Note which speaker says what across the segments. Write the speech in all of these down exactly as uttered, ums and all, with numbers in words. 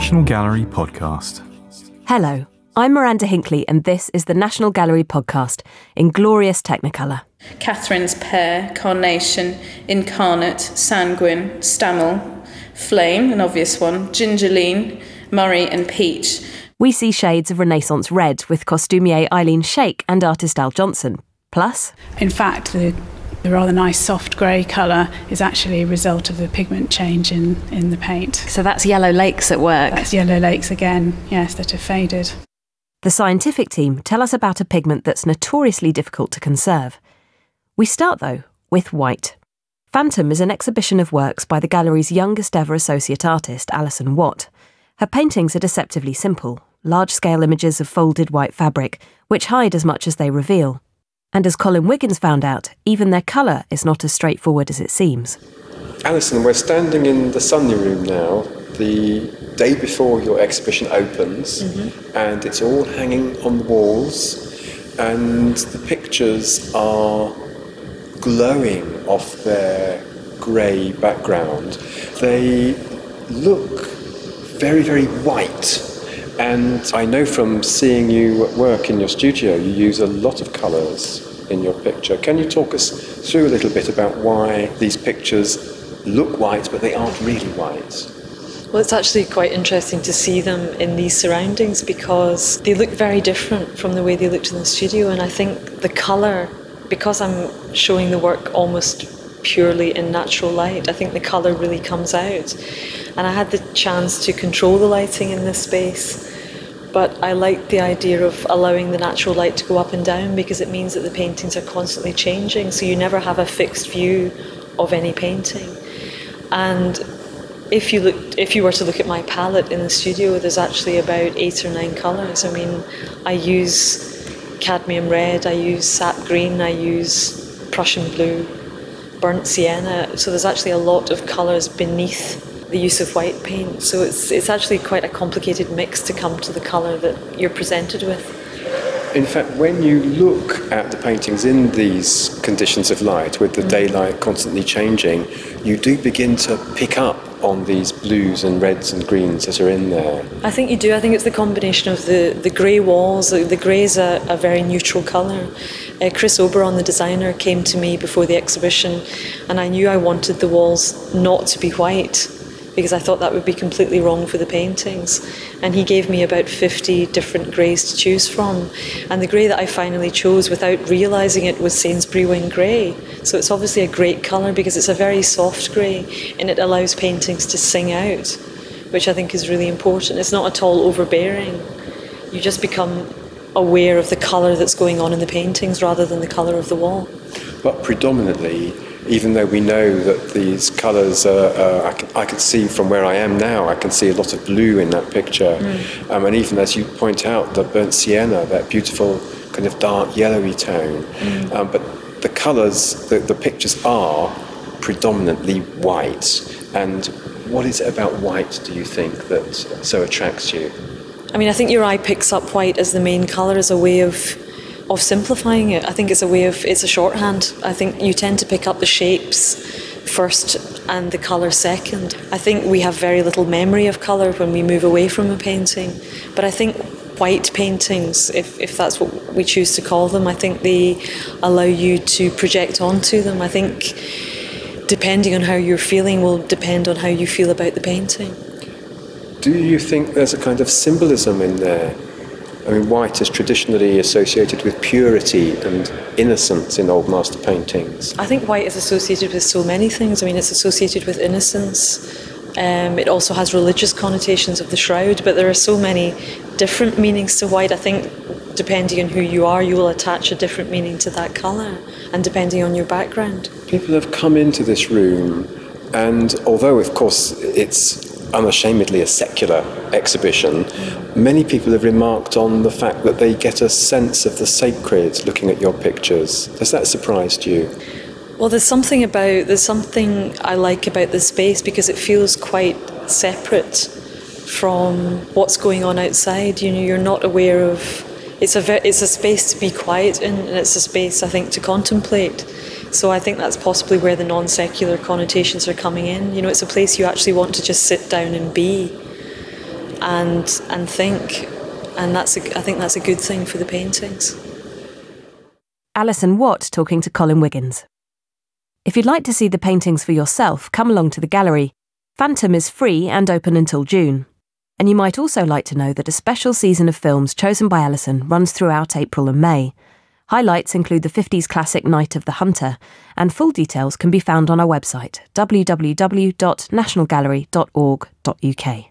Speaker 1: National Gallery Podcast.
Speaker 2: Hello, I'm Miranda Hinckley and this is the National Gallery Podcast in glorious Technicolor.
Speaker 3: Catherine's Pear, Carnation, Incarnate, Sanguine, Stamel, Flame, an obvious one, Gingerline, Murray and Peach.
Speaker 2: We see shades of Renaissance red with costumier Eileen Shake and artist Al Johnson. Plus,
Speaker 4: in fact, the, the rather nice soft grey colour is actually a result of the pigment change in, in the paint.
Speaker 5: So that's Yellow Lakes at work?
Speaker 4: That's Yellow Lakes again, yes, that have faded.
Speaker 2: The scientific team tell us about a pigment that's notoriously difficult to conserve. We start, though, with white. Phantom is an exhibition of works by the gallery's youngest ever associate artist, Alison Watt. Her paintings are deceptively simple, large-scale images of folded white fabric, which hide as much as they reveal. And as Colin Wiggins found out, even their colour is not as straightforward as it seems.
Speaker 6: Alison, we're standing in the Sunny Room now, the day before your exhibition opens, mm-hmm. and it's all hanging on the walls, and the pictures are glowing off their grey background. They look very, very white. And I know from seeing you at work in your studio, you use a lot of colours in your picture. Can you talk us through a little bit about why these pictures look white, but they aren't really white?
Speaker 5: Well, it's actually quite interesting to see them in these surroundings because they look very different from the way they looked in the studio. And I think the colour, because I'm showing the work almost purely in natural light, I think the colour really comes out. And I had the chance to control the lighting in this space, but I liked the idea of allowing the natural light to go up and down because it means that the paintings are constantly changing, so you never have a fixed view of any painting. And if you look, if you were to look at my palette in the studio, there's actually about eight or nine colours. I mean, I use cadmium red, I use sap green, I use Prussian blue, burnt sienna, so there's actually a lot of colours beneath the use of white paint, so it's it's actually quite a complicated mix to come to the colour that you're presented with.
Speaker 6: In fact, when you look at the paintings in these conditions of light, with the mm. daylight constantly changing, you do begin to pick up on these blues and reds and greens that are in there.
Speaker 5: I think you do. I think it's the combination of the, the grey walls. The, the grey is a, a very neutral colour. Uh, Chris Oberon, the designer, came to me before the exhibition, and I knew I wanted the walls not to be white, because I thought that would be completely wrong for the paintings. And he gave me about fifty different greys to choose from. And the grey that I finally chose, without realising it, was Sainsbury Wing Grey. So it's obviously a great colour because it's a very soft grey and it allows paintings to sing out, which I think is really important. It's not at all overbearing. You just become aware of the colour that's going on in the paintings rather than the colour of the wall.
Speaker 6: But predominantly, even though we know that these colours, are, uh, I, can, I can see from where I am now, I can see a lot of blue in that picture. Mm. Um, and even as you point out, the burnt sienna, that beautiful kind of dark yellowy tone. Mm. Um, but the colours, the, the pictures are predominantly white. And what is it about white, do you think, that so attracts you?
Speaker 5: I mean, I think your eye picks up white as the main colour as a way of of simplifying it. I think it's a way of, it's a shorthand. I think you tend to pick up the shapes first and the colour second. I think we have very little memory of colour when we move away from a painting, but I think white paintings, if, if that's what we choose to call them, I think they allow you to project onto them. I think depending on how you're feeling will depend on how you feel about the painting.
Speaker 6: Do you think there's a kind of symbolism in there? I mean, white is traditionally associated with purity and innocence in old master paintings.
Speaker 5: I think white is associated with so many things. I mean, it's associated with innocence. Um, it also has religious connotations of the shroud, but there are so many different meanings to white. I think depending on who you are, you will attach a different meaning to that colour, and depending on your background.
Speaker 6: People have come into this room, and although, of course, it's unashamedly a secular exhibition, many people have remarked on the fact that they get a sense of the sacred looking at your pictures. Has that surprised you?
Speaker 5: Well, there's something about, there's something I like about this space because it feels quite separate from what's going on outside. You know, you're not aware of, it's a, ve- it's a space to be quiet in, and it's a space, I think, to contemplate. So I think that's possibly where the non-secular connotations are coming in. You know, it's a place you actually want to just sit down and be. and and think, and that's a, I think that's a good thing for the paintings.
Speaker 2: Alison Watt talking to Colin Wiggins. If you'd like to see the paintings for yourself, come along to the gallery. Phantom is free and open until June. And you might also like to know that a special season of films chosen by Alison runs throughout April and May. Highlights include the fifties classic Night of the Hunter, and full details can be found on our website, w w w dot national gallery dot org dot u k.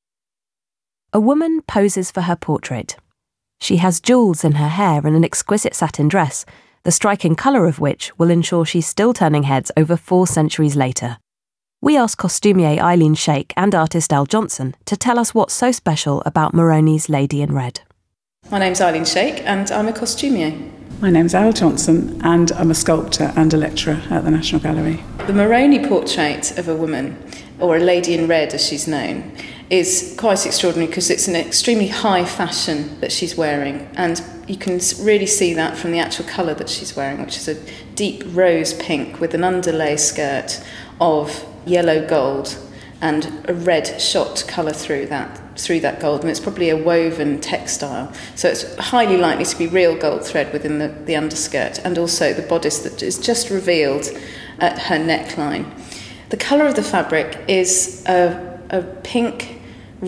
Speaker 2: A woman poses for her portrait. She has jewels in her hair and an exquisite satin dress, the striking colour of which will ensure she's still turning heads over four centuries later. We asked costumier Eileen Shake and artist Al Johnson to tell us what's so special about Moroni's Lady in Red.
Speaker 3: My name's Eileen Shake and I'm a costumier.
Speaker 4: My name's Al Johnson and I'm a sculptor and a lecturer at the National Gallery.
Speaker 3: The Moroni portrait of a woman, or a lady in red as she's known, is quite extraordinary because it's an extremely high fashion that she's wearing, and you can really see that from the actual colour that she's wearing, which is a deep rose pink with an underlay skirt of yellow gold and a red shot colour through that through that gold, and it's probably a woven textile, so it's highly likely to be real gold thread within the, the underskirt, and also the bodice that is just revealed at her neckline. The colour of the fabric is a, a pink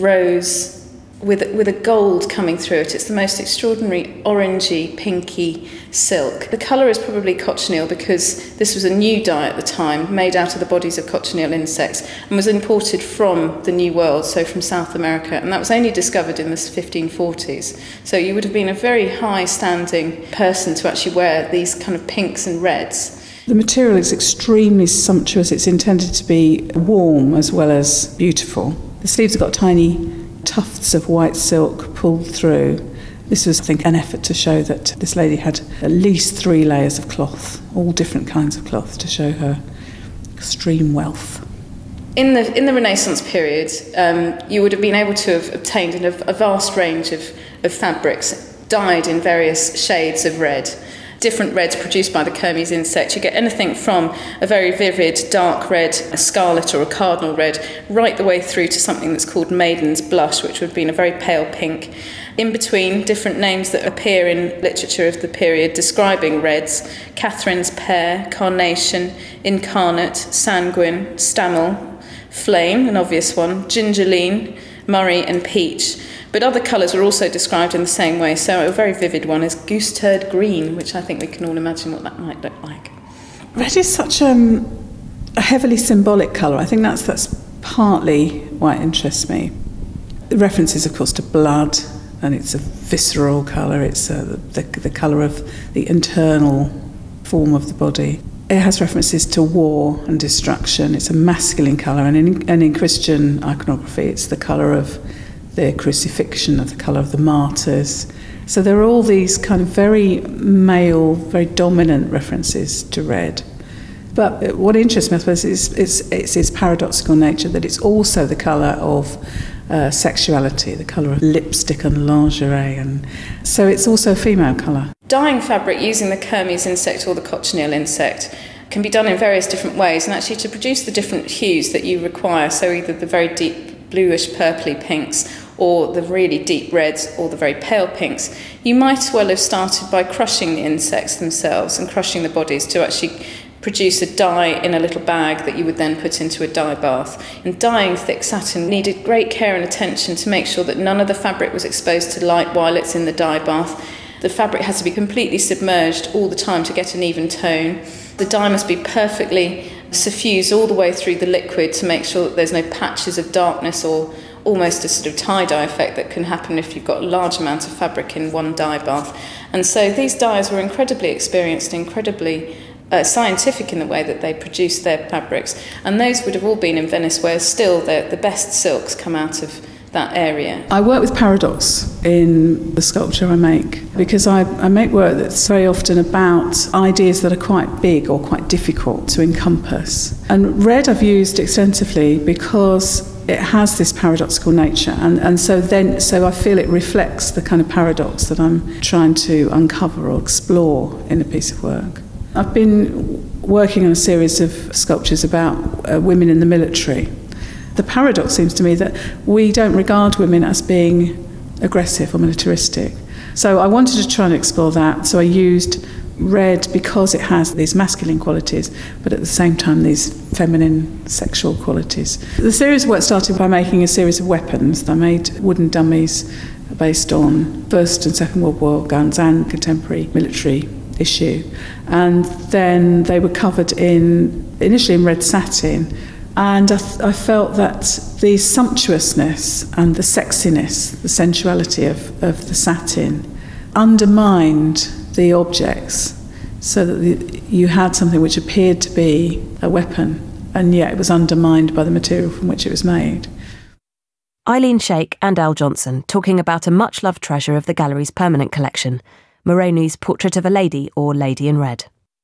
Speaker 3: rose with, with a gold coming through it. It's the most extraordinary orangey, pinky silk. The colour is probably cochineal because this was a new dye at the time, made out of the bodies of cochineal insects, and was imported from the New World, so from South America, and that was only discovered in the fifteen forties. So you would have been a very high-standing person to actually wear these kind of pinks and reds.
Speaker 4: The material is extremely sumptuous. It's intended to be warm as well as beautiful. The sleeves have got tiny tufts of white silk pulled through. This was, I think, an effort to show that this lady had at least three layers of cloth, all different kinds of cloth, to show her extreme wealth.
Speaker 3: In the in the Renaissance period, um, you would have been able to have obtained a, a vast range of, of fabrics dyed in various shades of red. Different reds produced by the Kermes insect. You get anything from a very vivid dark red, a scarlet or a cardinal red, right the way through to something that's called maiden's blush, which would have been a very pale pink. In between, different names that appear in literature of the period describing reds: Catherine's pear, carnation, incarnate, sanguine, stamel, flame, an obvious one, gingerline, murrey and peach. But other colours were also described in the same way, so a very vivid one is goose turd green, which I think we can all imagine what that might look like.
Speaker 4: Red is such um, a heavily symbolic colour. I think that's that's partly why it interests me. The references, of course, to blood, and it's a visceral colour. It's uh, the, the colour of the internal form of the body. It has references to war and destruction. It's a masculine colour, and in, and in Christian iconography, it's the colour of the crucifixion, of the colour of the martyrs. So there are all these kind of very male, very dominant references to red. But what interests me, I suppose, is, is it's its paradoxical nature, that it's also the colour of uh, sexuality, the colour of lipstick and lingerie, and so it's also a female colour.
Speaker 3: Dyeing fabric using the Kermes insect or the cochineal insect can be done in various different ways, and actually to produce the different hues that you require, so either the very deep bluish purpley pinks or the really deep reds or the very pale pinks, you might as well have started by crushing the insects themselves and crushing the bodies to actually produce a dye in a little bag that you would then put into a dye bath. And dyeing thick satin needed great care and attention to make sure that none of the fabric was exposed to light while it's in the dye bath. The fabric has to be completely submerged all the time to get an even tone. The dye must be perfectly suffused all the way through the liquid to make sure that there's no patches of darkness or almost a sort of tie-dye effect that can happen if you've got a large amount of fabric in one dye bath. And so these dyers were incredibly experienced, incredibly uh, scientific in the way that they produced their fabrics. And those would have all been in Venice, where still the, the best silks come out of that area.
Speaker 4: I work with paradox in the sculpture I make, because I, I make work that's very often about ideas that are quite big or quite difficult to encompass. And red I've used extensively because it has this paradoxical nature, and, and so then so I feel it reflects the kind of paradox that I'm trying to uncover or explore in a piece of work. I've been working on a series of sculptures about uh, women in the military. The paradox seems to me that we don't regard women as being aggressive or militaristic. So I wanted to try and explore that. So I used red because it has these masculine qualities, but at the same time these feminine sexual qualities. The series of work started by making a series of weapons. I made wooden dummies based on First and Second World War guns and contemporary military issue. And then they were covered in, initially in red satin, and I, th- I felt that the sumptuousness and the sexiness, the sensuality of, of the satin undermined the objects, so that the, you had something which appeared to be a weapon, and yet it was undermined by the material from which it was made.
Speaker 2: Eileen Shake and Al Johnson talking about a much-loved treasure of the gallery's permanent collection, Moroni's Portrait of a Lady, or Lady in Red.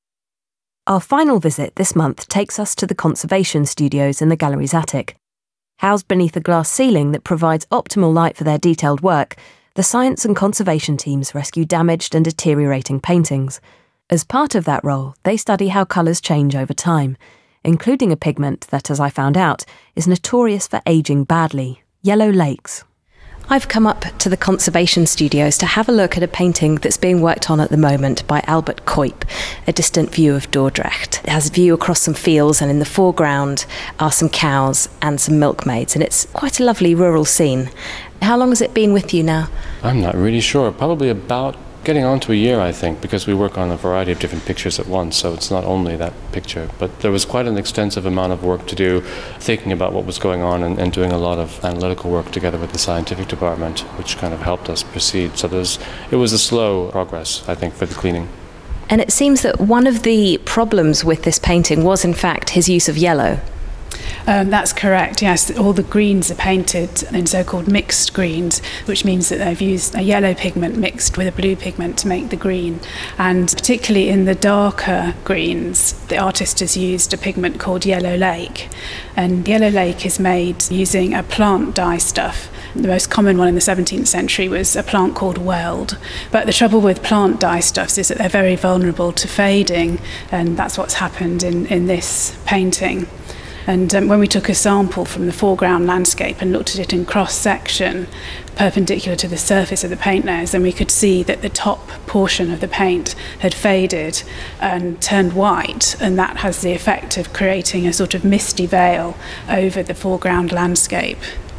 Speaker 2: Our final visit this month takes us to the conservation studios in the gallery's attic. Housed beneath a glass ceiling that provides optimal light for their detailed work, the science and conservation teams rescue damaged and deteriorating paintings. As part of that role, they study how colours change over time, including a pigment that, as I found out, is notorious for ageing badly, yellow lakes. I've come up to the conservation studios to have a look at a painting that's being worked on at the moment by Albert Kuip, A Distant View of Dordrecht. It has a view across some fields, and in the foreground are some cows and some milkmaids, and it's quite a lovely rural scene. How long has it been with you now?
Speaker 1: I'm not really sure. Probably about getting on to a year, I think, because we work on a variety of different pictures at once, so it's not only that picture. But there was quite an extensive amount of work to do, thinking about what was going on and, and doing a lot of analytical work together with the scientific department, which kind of helped us proceed. So there's, it was a slow progress, I think, for the cleaning.
Speaker 2: And it seems that one of the problems with this painting was, in fact, his use of yellow.
Speaker 7: Um, that's correct, yes. All the greens are painted in so-called mixed greens, which means that they've used a yellow pigment mixed with a blue pigment to make the green. And particularly in the darker greens, the artist has used a pigment called Yellow Lake. And Yellow Lake is made using a plant dye stuff. The most common one in the seventeenth century was a plant called weld. But the trouble with plant dye stuffs is that they're very vulnerable to fading, and that's what's happened in, in this painting. And um, when we took a sample from the foreground landscape and looked at it in cross-section, perpendicular to the surface of the paint layers, then we could see that the top portion of the paint had faded and turned white, and that has the effect of creating a sort of misty veil over the foreground landscape.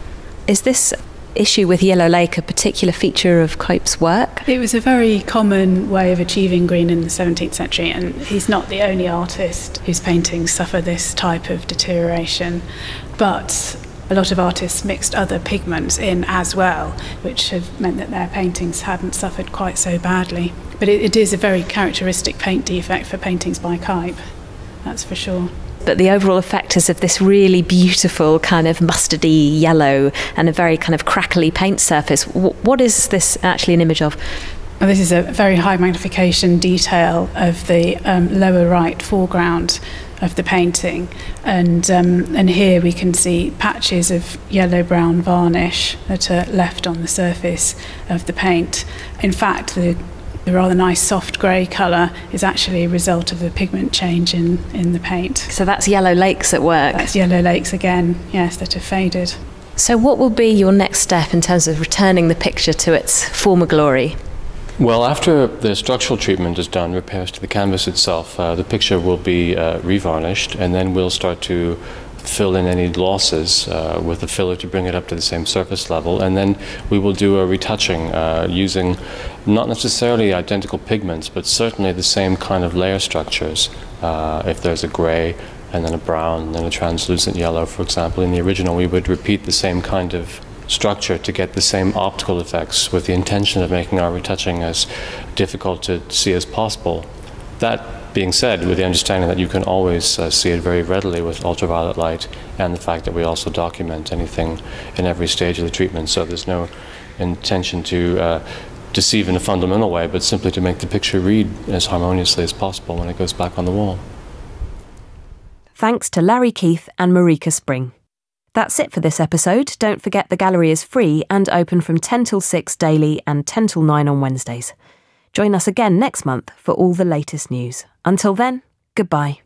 Speaker 2: Is this issue with Yellow Lake a particular feature of Kuip's work?
Speaker 7: It was a very common way of achieving green in the seventeenth century, and he's not the only artist whose paintings suffer this type of deterioration. But a lot of artists mixed other pigments in as well, which have meant that their paintings hadn't suffered quite so badly. But it, it is a very characteristic paint defect for paintings by Kuip, that's for sure.
Speaker 2: But the overall effect is of this really beautiful kind of mustardy yellow and a very kind of crackly paint surface. What is this actually an image of?
Speaker 7: Well, this is a very high magnification detail of the um, lower right foreground of the painting, and um, and here we can see patches of yellow-brown varnish that are left on the surface of the paint. In fact, the The rather nice soft grey colour is actually a result of the pigment change in, in the paint.
Speaker 2: So that's Yellow Lakes at work?
Speaker 7: That's Yellow Lakes again, yes, that have faded.
Speaker 2: So what will be your next step in terms of returning the picture to its former glory?
Speaker 1: Well, after the structural treatment is done, repairs to the canvas itself, uh, the picture will be uh, revarnished, and then we'll start to fill in any losses uh, with a filler to bring it up to the same surface level, and then we will do a retouching uh, using not necessarily identical pigments, but certainly the same kind of layer structures. Uh, if there's a grey and then a brown and then a translucent yellow, for example, in the original we would repeat the same kind of structure to get the same optical effects, with the intention of making our retouching as difficult to see as possible. That being said, with the understanding that you can always uh, see it very readily with ultraviolet light, and the fact that we also document anything in every stage of the treatment, so there's no intention to uh, deceive in a fundamental way, but simply to make the picture read as harmoniously as possible when it goes back on the wall.
Speaker 2: Thanks to Larry Keith and Marika Spring. That's it for this episode. Don't forget the gallery is free and open from ten till six daily and ten till nine on Wednesdays. Join us again next month for all the latest news. Until then, goodbye.